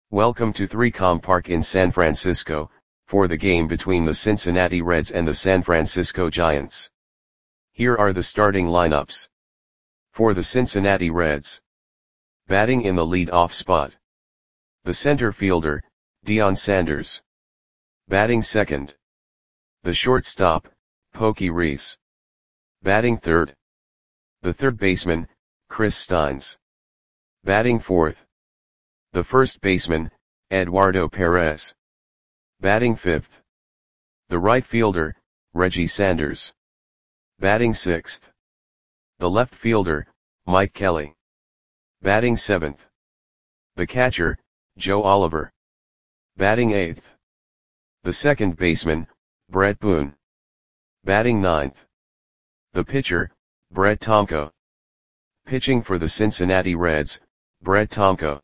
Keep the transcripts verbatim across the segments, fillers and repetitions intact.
Welcome to three com Park in San Francisco, for the game between the Cincinnati Reds and the San Francisco Giants. Here are the starting lineups. For the Cincinnati Reds. Batting in the lead-off spot. The center fielder, Deion Sanders. Batting second. The shortstop, Pokey Reese. Batting third. The third baseman, Chris Steins. Batting fourth. The first baseman, Eduardo Perez. Batting fifth. The right fielder, Reggie Sanders. Batting sixth. The left fielder, Mike Kelly. Batting seventh. The catcher, Joe Oliver. Batting eighth. The second baseman, Brett Boone. Batting ninth. The pitcher, Brett Tomko. Pitching for the Cincinnati Reds, Brett Tomko.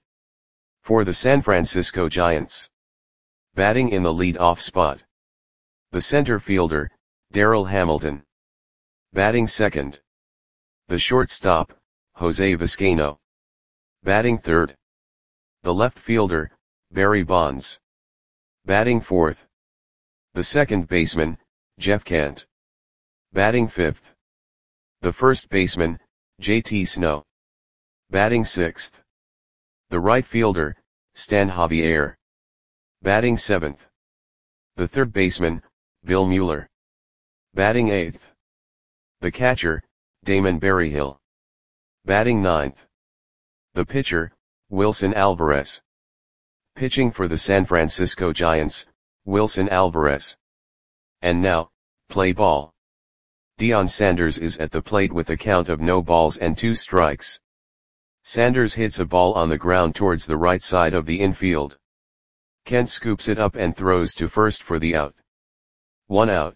For the San Francisco Giants. Batting in the lead-off spot. The center fielder, Darryl Hamilton. Batting second. The shortstop, Jose Vizcaino. Batting third. The left fielder, Barry Bonds. Batting fourth. The second baseman, Jeff Kent. Batting fifth. The first baseman, J T Snow. Batting sixth. The right fielder, Stan Javier. Batting seventh. The third baseman, Bill Mueller. Batting eighth. The catcher, Damon Berryhill. Batting ninth. The pitcher, Wilson Alvarez. Pitching for the San Francisco Giants, Wilson Alvarez. And now, play ball. Deion Sanders is at the plate with a count of no balls and two strikes. Sanders hits a ball on the ground towards the right side of the infield. Kent scoops it up and throws to first for the out. One out.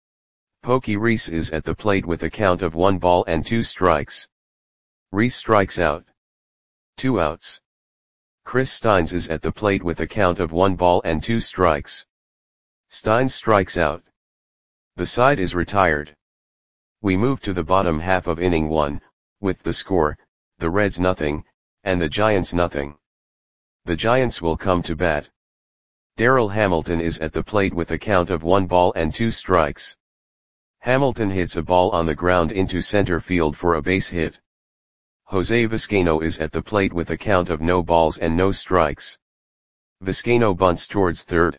Pokey Reese is at the plate with a count of one ball and two strikes. Reese strikes out. Two outs. Chris Steins is at the plate with a count of one ball and two strikes. Steins strikes out. The side is retired. We move to the bottom half of inning one, with the score, the Reds nothing, and the Giants nothing. The Giants will come to bat. Darryl Hamilton is at the plate with a count of one ball and two strikes. Hamilton hits a ball on the ground into center field for a base hit. Jose Vizcaino is at the plate with a count of no balls and no strikes. Vizcaino bunts towards third.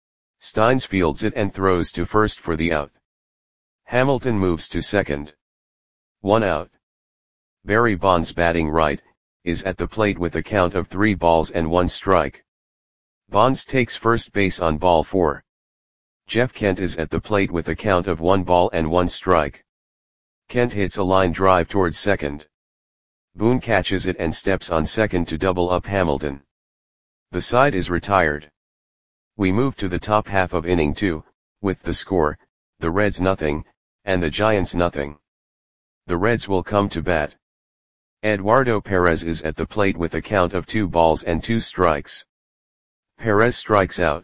Steins fields it and throws to first for the out. Hamilton moves to second. One out. Barry Bonds, batting right, is at the plate with a count of three balls and one strike. Bonds takes first base on ball four. Jeff Kent is at the plate with a count of one ball and one strike. Kent hits a line drive towards second. Boone catches it and steps on second to double up Hamilton. The side is retired. We move to the top half of inning two, with the score, the Reds nothing, and the Giants nothing. The Reds will come to bat. Eduardo Perez is at the plate with a count of two balls and two strikes. Perez strikes out.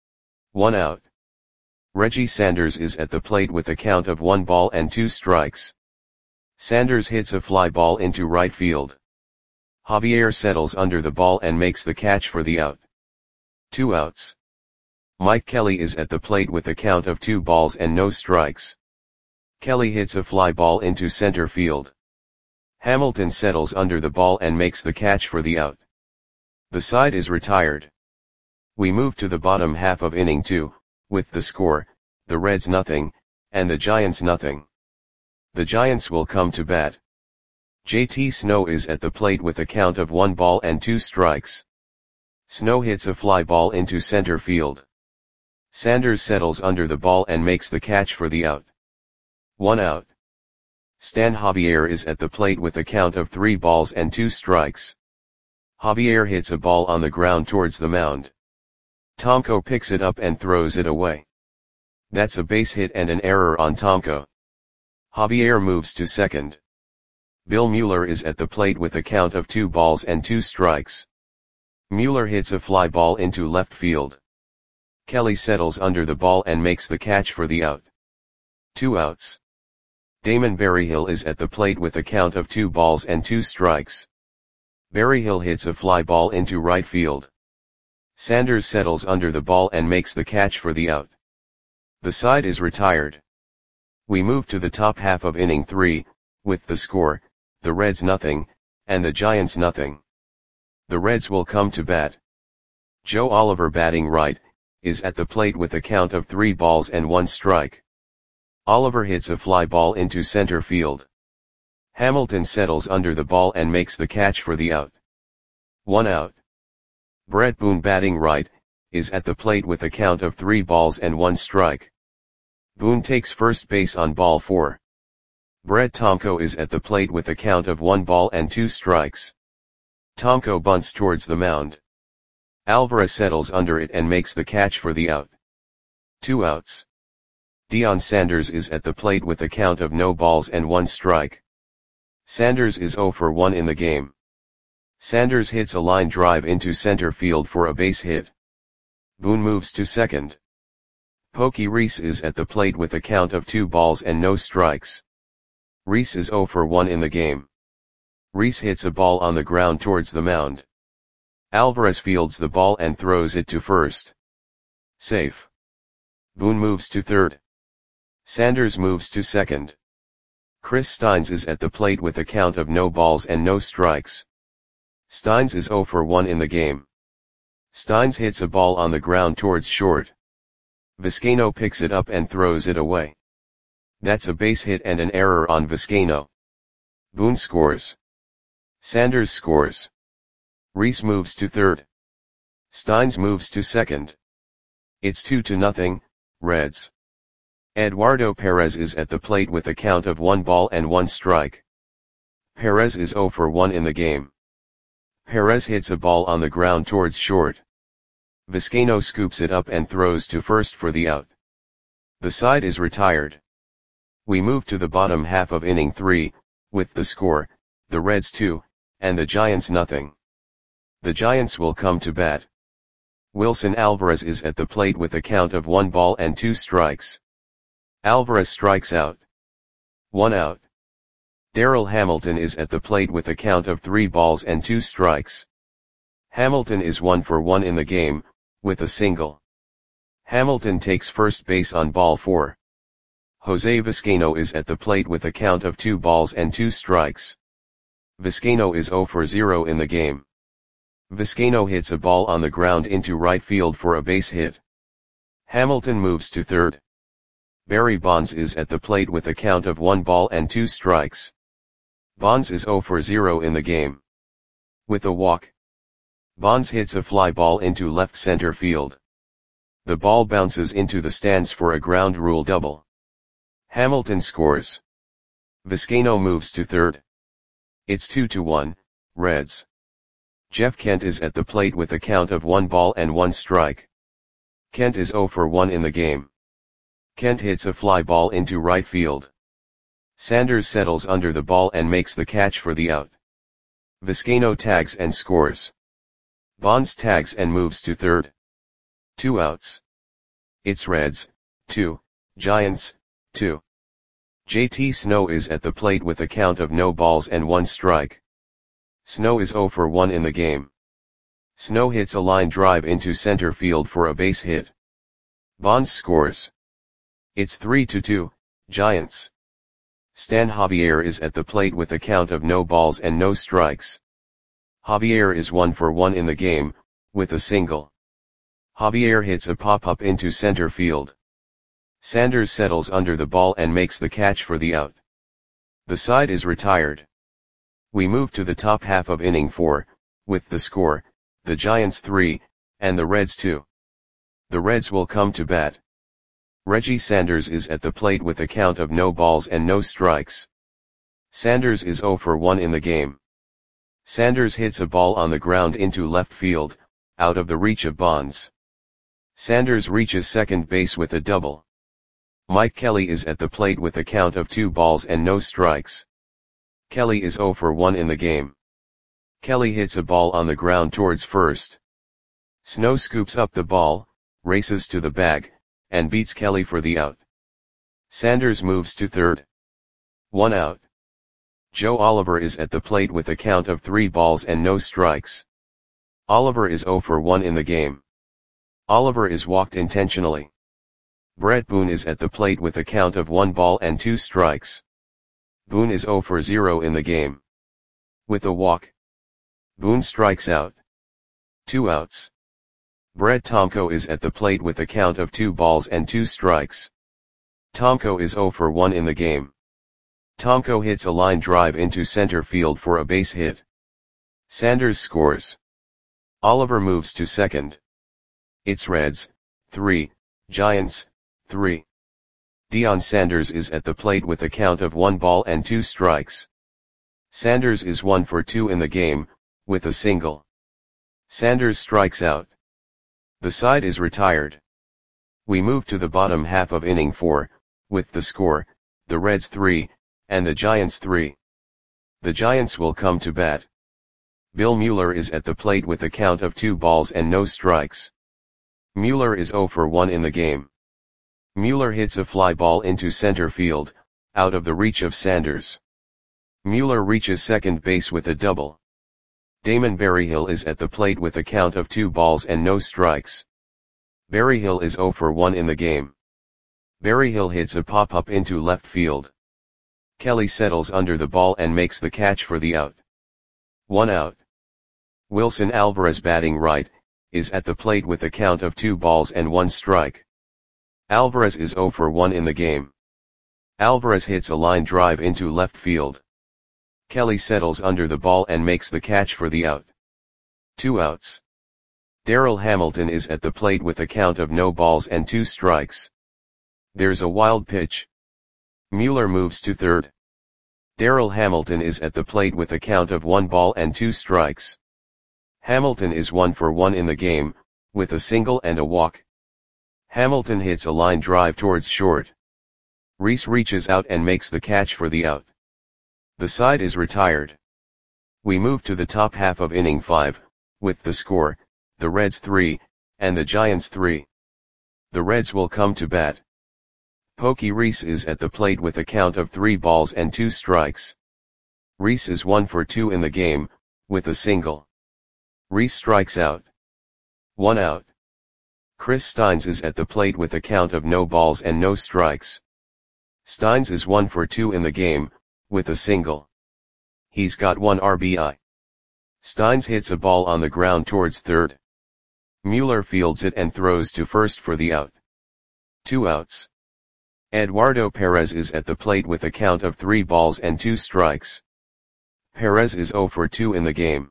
One out. Reggie Sanders is at the plate with a count of one ball and two strikes. Sanders hits a fly ball into right field. Javier settles under the ball and makes the catch for the out. Two outs. Mike Kelly is at the plate with a count of two balls and no strikes. Kelly hits a fly ball into center field. Hamilton settles under the ball and makes the catch for the out. The side is retired. We move to the bottom half of inning two, with the score, the Reds nothing, and the Giants nothing. The Giants will come to bat. J T Snow is at the plate with a count of one ball and two strikes. Snow hits a fly ball into center field. Sanders settles under the ball and makes the catch for the out. One out. Stan Javier is at the plate with a count of three balls and two strikes. Javier hits a ball on the ground towards the mound. Tomko picks it up and throws it away. That's a base hit and an error on Tomko. Javier moves to second. Bill Mueller is at the plate with a count of two balls and two strikes. Mueller hits a fly ball into left field. Kelly settles under the ball and makes the catch for the out. Two outs. Damon Berryhill is at the plate with a count of two balls and two strikes. Berryhill hits a fly ball into right field. Sanders settles under the ball and makes the catch for the out. The side is retired. We move to the top half of inning three, with the score, the Reds nothing, and the Giants nothing. The Reds will come to bat. Joe Oliver, batting right, is at the plate with a count of three balls and one strike. Oliver hits a fly ball into center field. Hamilton settles under the ball and makes the catch for the out. One out. Brett Boone, batting right, is at the plate with a count of three balls and one strike. Boone takes first base on ball four. Brett Tomko is at the plate with a count of one ball and two strikes. Tomko bunts towards the mound. Alvarez settles under it and makes the catch for the out. Two outs. Deion Sanders is at the plate with a count of no balls and one strike. Sanders is zero for one in the game. Sanders hits a line drive into center field for a base hit. Boone moves to second. Pokey Reese is at the plate with a count of two balls and no strikes. Reese is zero for one in the game. Reese hits a ball on the ground towards the mound. Alvarez fields the ball and throws it to first. Safe. Boone moves to third. Sanders moves to second. Chris Steins is at the plate with a count of no balls and no strikes. Steins is zero for one in the game. Steins hits a ball on the ground towards short. Vizcaino picks it up and throws it away. That's a base hit and an error on Vizcaino. Boone scores. Sanders scores. Reese moves to third. Steins moves to second. It's two to nothing, Reds. Eduardo Perez is at the plate with a count of one ball and one strike. Perez is zero for one in the game. Perez hits a ball on the ground towards short. Vizcaino scoops it up and throws to first for the out. The side is retired. We move to the bottom half of inning three, with the score, the Reds two, and the Giants nothing. The Giants will come to bat. Wilson Alvarez is at the plate with a count of one ball and two strikes. Alvarez strikes out. One out. Darryl Hamilton is at the plate with a count of three balls and two strikes. Hamilton is one for one in the game, with a single. Hamilton takes first base on ball four. Jose Vizcaino is at the plate with a count of two balls and two strikes. Vizcaino is zero for zero in the game. Vizcaino hits a ball on the ground into right field for a base hit. Hamilton moves to third. Barry Bonds is at the plate with a count of one ball and two strikes. Bonds is zero for zero in the game. With a walk, Bonds hits a fly ball into left center field. The ball bounces into the stands for a ground rule double. Hamilton scores. Vizcaino moves to third. It's two to one, Reds. Jeff Kent is at the plate with a count of one ball and one strike. Kent is zero for one in the game. Kent hits a fly ball into right field. Sanders settles under the ball and makes the catch for the out. Vizcaino tags and scores. Bonds tags and moves to third. Two outs. It's Reds, two, Giants, two. J T Snow is at the plate with a count of no balls and one strike. Snow is zero for one in the game. Snow hits a line drive into center field for a base hit. Bonds scores. It's three to two, Giants. Stan Javier is at the plate with a count of no balls and no strikes. Javier is one for one in the game, with a single. Javier hits a pop-up into center field. Sanders settles under the ball and makes the catch for the out. The side is retired. We move to the top half of inning four, with the score, the Giants three, and the Reds two. The Reds will come to bat. Reggie Sanders is at the plate with a count of no balls and no strikes. Sanders is zero for one in the game. Sanders hits a ball on the ground into left field, out of the reach of Bonds. Sanders reaches second base with a double. Mike Kelly is at the plate with a count of two balls and no strikes. Kelly is zero for one in the game. Kelly hits a ball on the ground towards first. Snow scoops up the ball, races to the bag, and beats Kelly for the out. Sanders moves to third. One out. Joe Oliver is at the plate with a count of three balls and no strikes. Oliver is zero for one in the game. Oliver is walked intentionally. Brett Boone is at the plate with a count of one ball and two strikes. Boone is zero for zero in the game. With a walk, Boone strikes out. Two outs. Brett Tomko is at the plate with a count of two balls and two strikes. Tomko is zero for one in the game. Tomko hits a line drive into center field for a base hit. Sanders scores. Oliver moves to second. It's Reds, three, Giants, three. Deion Sanders is at the plate with a count of one ball and two strikes. Sanders is one for two in the game, with a single. Sanders strikes out. The side is retired. We move to the bottom half of inning four, with the score, the Reds three, and the Giants three. The Giants will come to bat. Bill Mueller is at the plate with a count of two balls and no strikes. Mueller is zero for one in the game. Mueller hits a fly ball into center field, out of the reach of Sanders. Mueller reaches second base with a double. Damon Berryhill is at the plate with a count of two balls and no strikes. Berryhill is zero for one in the game. Berryhill hits a pop-up into left field. Kelly settles under the ball and makes the catch for the out. One out. Wilson Alvarez, batting right, is at the plate with a count of two balls and one strike. Alvarez is zero for one in the game. Alvarez hits a line drive into left field. Kelly settles under the ball and makes the catch for the out. Two outs. Darryl Hamilton is at the plate with a count of no balls and two strikes. There's a wild pitch. Mueller moves to third. Darryl Hamilton is at the plate with a count of one ball and two strikes. Hamilton is one for one in the game, with a single and a walk. Hamilton hits a line drive towards short. Reese reaches out and makes the catch for the out. The side is retired. We move to the top half of inning five, with the score, the Reds three, and the Giants three. The Reds will come to bat. Pokey Reese is at the plate with a count of three balls and two strikes. Reese is one for two in the game, with a single. Reese strikes out. One out. Chris Steins is at the plate with a count of no balls and no strikes. Steins is one for two in the game, with a single. He's got one R B I. Steins hits a ball on the ground towards third. Mueller fields it and throws to first for the out. Two outs. Eduardo Perez is at the plate with a count of three balls and two strikes. Perez is zero for two in the game.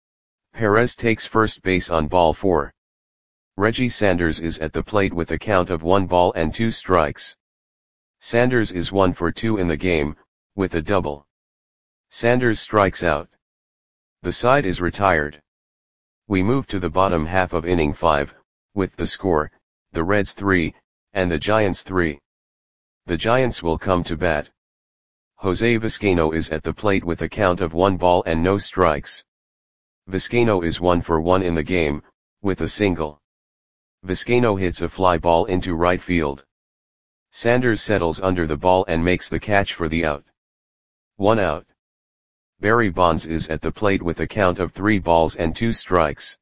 Perez takes first base on ball four. Reggie Sanders is at the plate with a count of one ball and two strikes. Sanders is one for two in the game, with a double. Sanders strikes out. The side is retired. We move to the bottom half of inning five, with the score, the Reds three, and the Giants three. The Giants will come to bat. Jose Vizcaino is at the plate with a count of one ball and no strikes. Vizcaino is one for one in the game, with a single. Vizcaino hits a fly ball into right field. Sanders settles under the ball and makes the catch for the out. One out. Barry Bonds is at the plate with a count of three balls and two strikes.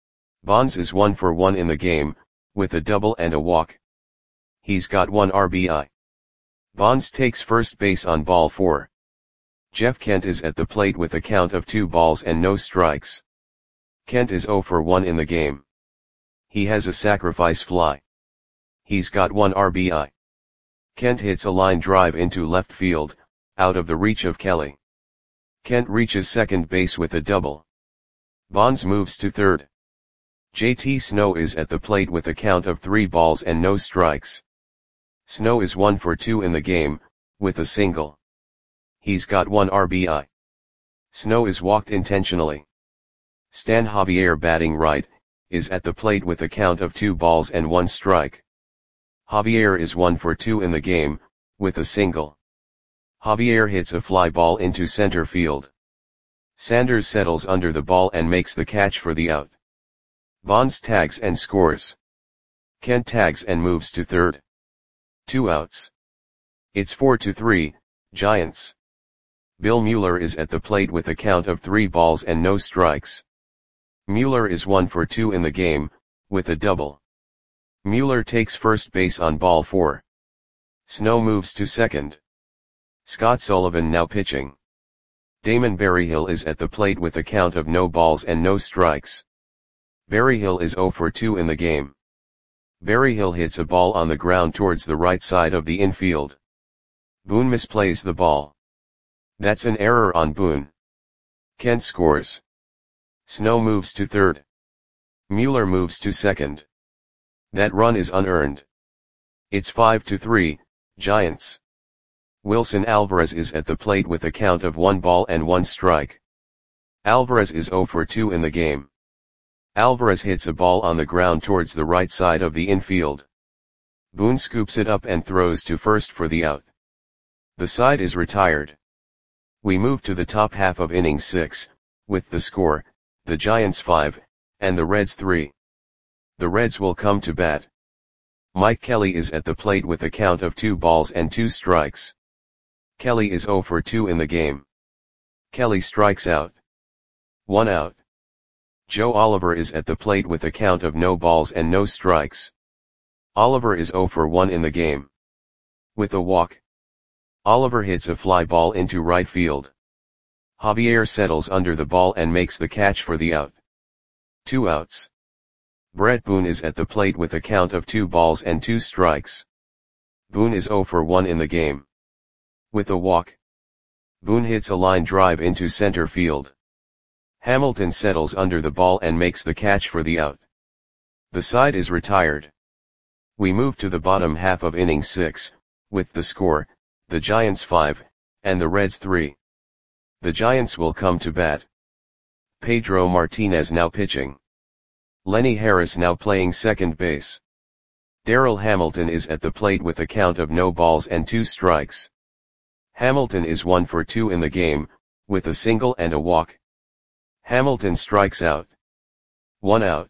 Bonds is one for one in the game, with a double and a walk. He's got one R B I. Bonds takes first base on ball four. Jeff Kent is at the plate with a count of two balls and no strikes. Kent is zero for one in the game. He has a sacrifice fly. He's got one R B I. Kent hits a line drive into left field, out of the reach of Kelly. Kent reaches second base with a double. Bonds moves to third. J T Snow is at the plate with a count of three balls and no strikes. Snow is one for two in the game, with a single. He's got one R B I. Snow is walked intentionally. Stan Javier, batting right, is at the plate with a count of two balls and one strike. Javier is one for two in the game, with a single. Javier hits a fly ball into center field. Sanders settles under the ball and makes the catch for the out. Bonds tags and scores. Kent tags and moves to third. Two outs. It's four to three, Giants. Bill Mueller is at the plate with a count of three balls and no strikes. Mueller is one for two in the game, with a double. Mueller takes first base on ball four. Snow moves to second. Scott Sullivan now pitching. Damon Berryhill is at the plate with a count of no balls and no strikes. Berryhill is oh for two in the game. Berryhill hits a ball on the ground towards the right side of the infield. Boone misplays the ball. That's an error on Boone. Kent scores. Snow moves to third. Mueller moves to second. That run is unearned. It's five to three, Giants. Wilson Alvarez is at the plate with a count of one ball and one strike. Alvarez is oh for two in the game. Alvarez hits a ball on the ground towards the right side of the infield. Boone scoops it up and throws to first for the out. The side is retired. We move to the top half of inning six, with the score, the Giants five, and the Reds three. The Reds will come to bat. Mike Kelly is at the plate with a count of two balls and two strikes. Kelly is oh for two in the game. Kelly strikes out. One out. Joe Oliver is at the plate with a count of no balls and no strikes. Oliver is oh for one in the game. With a walk. Oliver hits a fly ball into right field. Javier settles under the ball and makes the catch for the out. Two outs. Brett Boone is at the plate with a count of two balls and two strikes. Boone is oh for one in the game. With a walk. Boone hits a line drive into center field. Hamilton settles under the ball and makes the catch for the out. The side is retired. We move to the bottom half of inning six, with the score, the Giants five, and the Reds three. The Giants will come to bat. Pedro Martinez now pitching. Lenny Harris now playing second base. Darrell Hamilton is at the plate with a count of no balls and two strikes. Hamilton is one for two in the game, with a single and a walk. Hamilton strikes out. One out.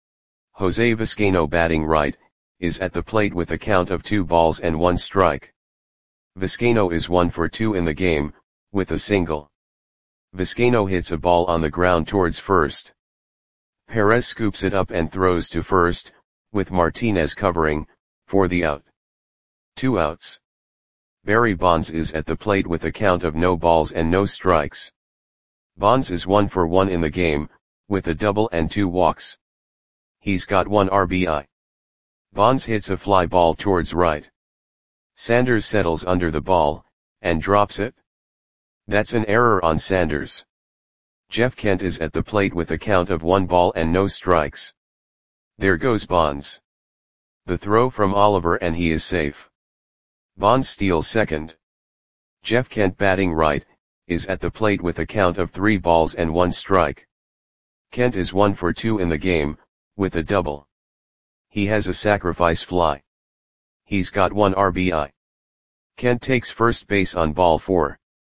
Jose Vizcaino batting right, is at the plate with a count of two balls and one strike. Vizcaino is one for two in the game, with a single. Vizcaino hits a ball on the ground towards first. Perez scoops it up and throws to first, with Martinez covering, for the out. Two outs. Barry Bonds is at the plate with a count of no balls and no strikes. Bonds is one for one in the game, with a double and two walks. He's got one R B I. Bonds hits a fly ball towards right. Sanders settles under the ball, and drops it. That's an error on Sanders. Jeff Kent is at the plate with a count of one ball and no strikes. There goes Bonds. The throw from Oliver and he is safe. Bonds steals second. Jeff Kent batting right, is at the plate with a count of three balls and one strike. Kent is one for two in the game, with a double. He has a sacrifice fly. He's got one R B I. Kent takes first base on ball four.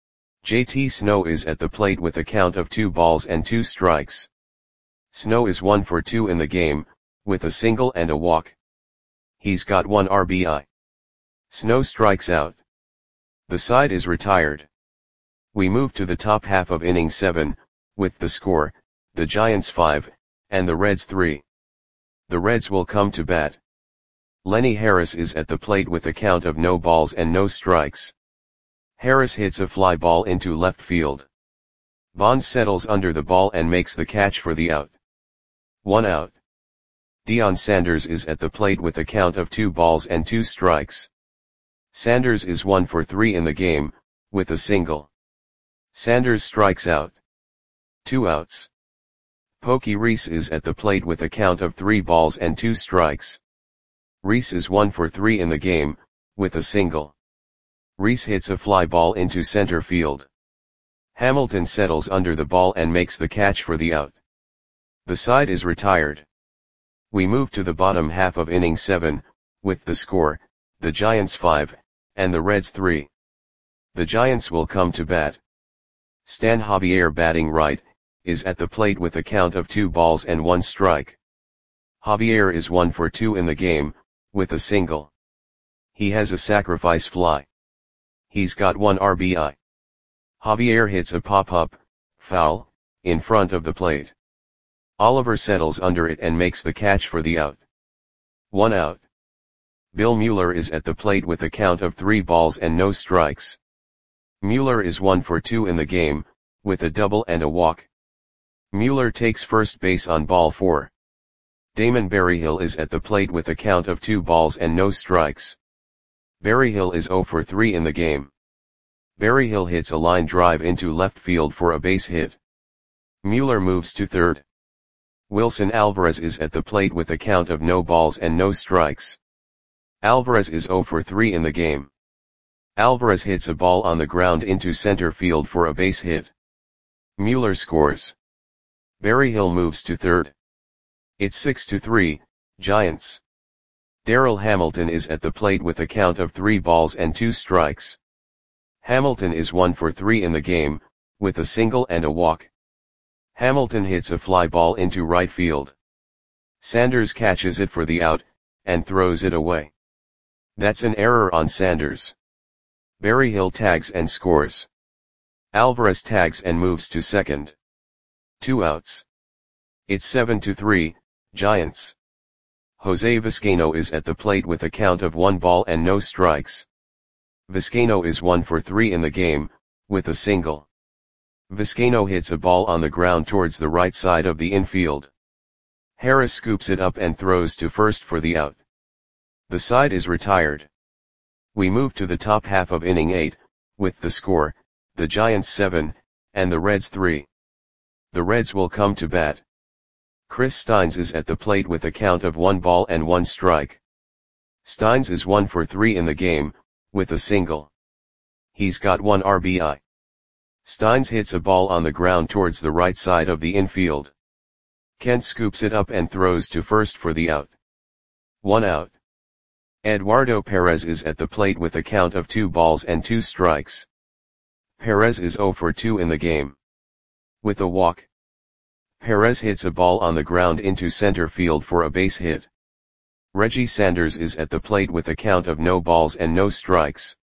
J T Snow is at the plate with a count of two balls and two strikes. Snow is one for two in the game, with a single and a walk. He's got one R B I. Snow strikes out. The side is retired. We move to the top half of inning seven, with the score, the Giants five, and the Reds three. The Reds will come to bat. Lenny Harris is at the plate with a count of no balls and no strikes. Harris hits a fly ball into left field. Bonds settles under the ball and makes the catch for the out. One out. Deion Sanders is at the plate with a count of two balls and two strikes. Sanders is one for three in the game, with a single. Sanders strikes out. Two outs. Pokey Reese is at the plate with a count of three balls and two strikes. Reese is one for three in the game, with a single. Reese hits a fly ball into center field. Hamilton settles under the ball and makes the catch for the out. The side is retired. We move to the bottom half of inning seven, with the score, the Giants five, and the Reds three. The Giants will come to bat. Stan Javier batting right, is at the plate with a count of two balls and one strike. Javier is one for two in the game, with a single. He has a sacrifice fly. He's got one R B I. Javier hits a pop-up, foul, in front of the plate. Oliver settles under it and makes the catch for the out. One out. Bill Mueller is at the plate with a count of three balls and no strikes. Mueller is one for two in the game, with a double and a walk. Mueller takes first base on ball four. Damon Berryhill is at the plate with a count of two balls and no strikes. Berryhill is zero for three in the game. Berryhill hits a line drive into left field for a base hit. Mueller moves to third. Wilson Alvarez is at the plate with a count of no balls and no strikes. Alvarez is zero for three in the game. Alvarez hits a ball on the ground into center field for a base hit. Mueller scores. Berryhill moves to third. It's six to three, Giants. Darryl Hamilton is at the plate with a count of three balls and two strikes. Hamilton is one for three in the game, with a single and a walk. Hamilton hits a fly ball into right field. Sanders catches it for the out, and throws it away. That's an error on Sanders. Berryhill tags and scores. Alvarez tags and moves to second. Two outs. It's seven to three, Giants. Jose Vizcaino is at the plate with a count of one ball and no strikes. Vizcaino is one for three in the game, with a single. Vizcaino hits a ball on the ground towards the right side of the infield. Harris scoops it up and throws to first for the out. The side is retired. We move to the top half of inning eight, with the score, the Giants seven, and the Reds three. The Reds will come to bat. Chris Steins is at the plate with a count of one ball and one strike. Steins is one for three in the game, with a single. He's got one R B I. Steins hits a ball on the ground towards the right side of the infield. Kent scoops it up and throws to first for the out. One out. Eduardo Perez is at the plate with a count of two balls and two strikes. Perez is zero for two in the game. With a walk. Perez hits a ball on the ground into center field for a base hit. Reggie Sanders is at the plate with a count of no balls and no strikes.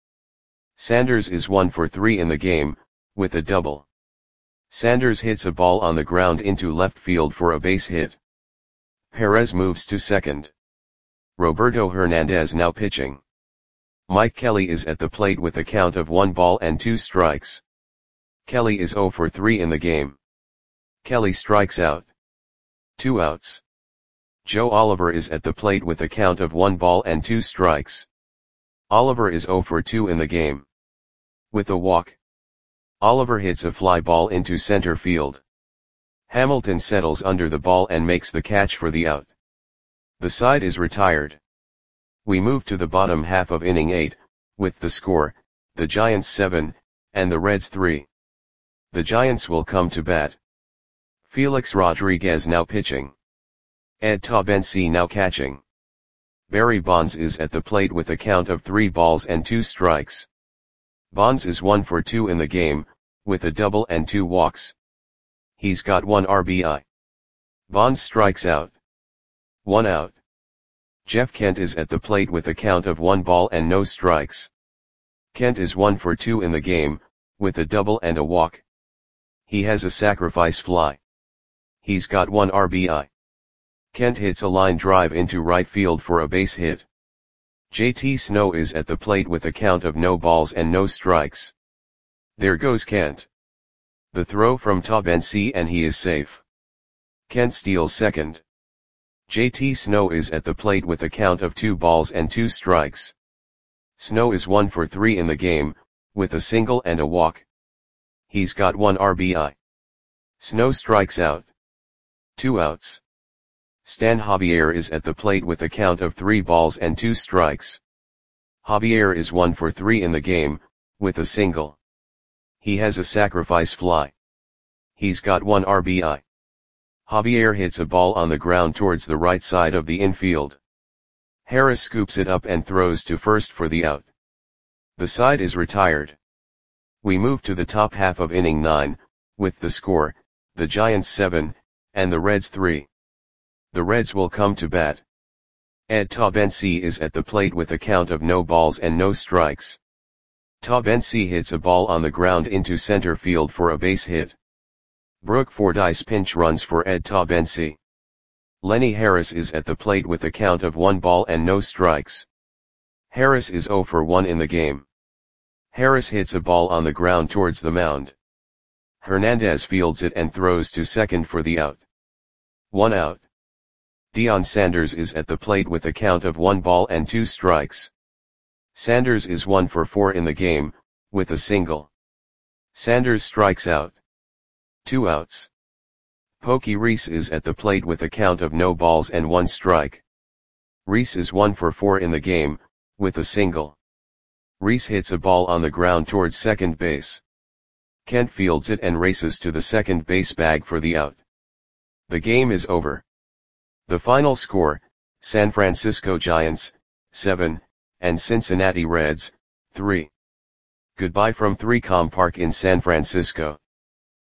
Sanders is one for three in the game, with a double. Sanders hits a ball on the ground into left field for a base hit. Perez moves to second. Roberto Hernandez now pitching. Mike Kelly is at the plate with a count of one ball and two strikes. Kelly is zero for three in the game. Kelly strikes out. Two outs. Joe Oliver is at the plate with a count of one ball and two strikes. Oliver is zero for two in the game. With a walk. Oliver hits a fly ball into center field. Hamilton settles under the ball and makes the catch for the out. The side is retired. We move to the bottom half of inning eight, with the score, the Giants seven, and the Reds three. The Giants will come to bat. Felix Rodriguez now pitching. Ed Taubensee now catching. Barry Bonds is at the plate with a count of three balls and two strikes. Bonds is one for two in the game, with a double and two walks. He's got one R B I. Bonds strikes out. One out. Jeff Kent is at the plate with a count of one ball and no strikes. Kent is one for two in the game, with a double and a walk. He has a sacrifice fly. He's got one R B I. Kent hits a line drive into right field for a base hit. J T Snow is at the plate with a count of no balls and no strikes. There goes Kent. The throw from Taubensee and he is safe. Kent steals second. J T Snow is at the plate with a count of two balls and two strikes. Snow is one for three in the game, with a single and a walk. He's got one R B I. Snow strikes out. Two outs. Stan Javier is at the plate with a count of three balls and two strikes. Javier is one for three in the game, with a single. He has a sacrifice fly. He's got one R B I. Javier hits a ball on the ground towards the right side of the infield. Harris scoops it up and throws to first for the out. The side is retired. We move to the top half of inning nine, with the score, the Giants seven, and the Reds three. The Reds will come to bat. Ed Taubensee is at the plate with a count of no balls and no strikes. Taubensee hits a ball on the ground into center field for a base hit. Brooke Fordyce pinch runs for Ed Taubensee. Lenny Harris is at the plate with a count of one ball and no strikes. Harris is zero for one in the game. Harris hits a ball on the ground towards the mound. Hernandez fields it and throws to second for the out. One out. Deion Sanders is at the plate with a count of one ball and two strikes. Sanders is one for four in the game, with a single. Sanders strikes out. Two outs. Pokey Reese is at the plate with a count of no balls and one strike. Reese is one for four in the game, with a single. Reese hits a ball on the ground towards second base. Kent fields it and races to the second base bag for the out. The game is over. The final score, San Francisco Giants, seven, and Cincinnati Reds, three. Goodbye from three Com Park in San Francisco.